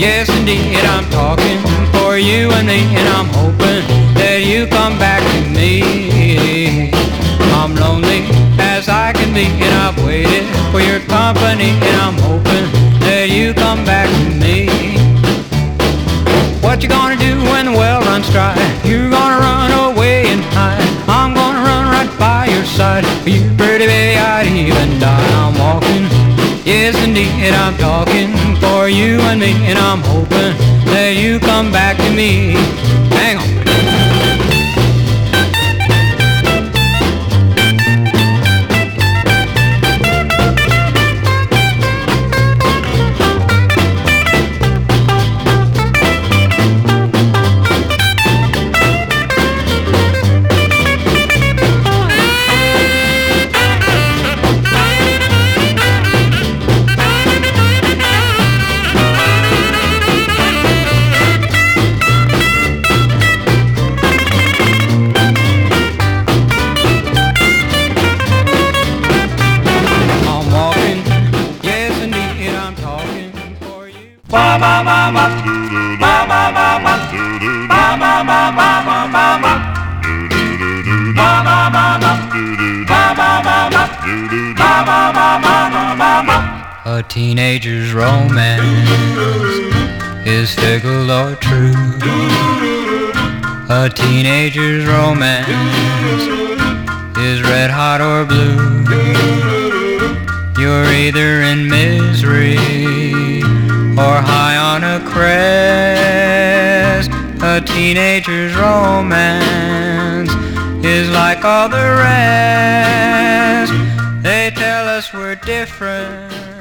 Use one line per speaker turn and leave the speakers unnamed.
Yes, indeed, I'm talking for you and me, and I'm hoping that you come back to me. I'm lonely as I can be, and I've waited for your company, and I'm hoping that you come back to me. What you gonna do when the well runs dry? You're gonna run away and hide. I'm gonna run right by your side. For you, pretty baby, I'd even die. I'm walking, yes indeed, I'm talking for you and me, and I'm hoping that you come back to me. Hang on. A teenager's romance is fickle or true. A teenager's romance is red hot or blue. You're either in misery or high on a crest. A teenager's romance is like all the rest. They tell us we're different,